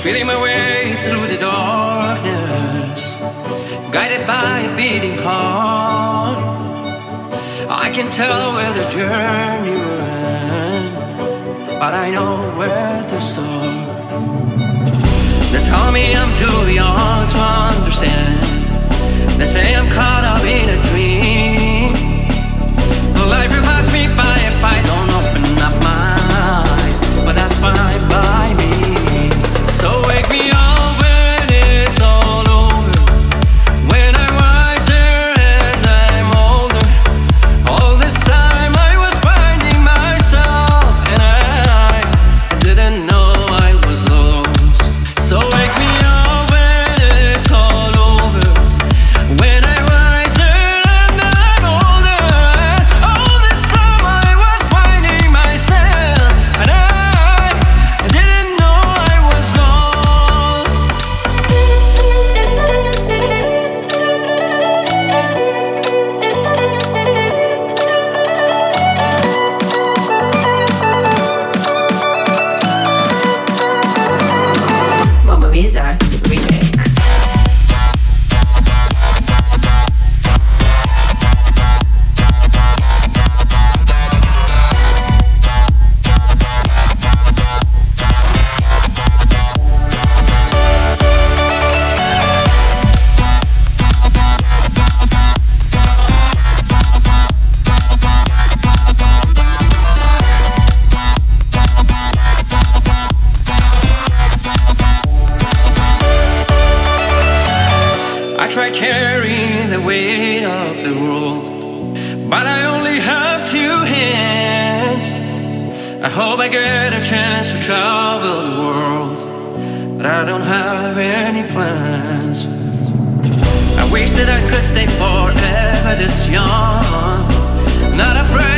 Feeling my way through the darkness, guided by a beating heart. I can tell where the journey will end, but I know where to start. They tell me I'm too young to understand. They say I'm caught up in a dream. Life will pass me by if I don't open up my eyes, but that's fine by me. So wake me up when it's all over, when I'm wiser and I'm older. All this time I was finding myself, and I didn't know I was lost. So wake me up when it's all over, when I'm wiser and I'm older. All this time I was finding myself, and I didn't know I was lost. Mamma Mia remix. I try carrying the weight of the world, but I only have two hands. I hope I get a chance to travel the world, but I don't have any plans. I wish that I could stay forever this young, not afraid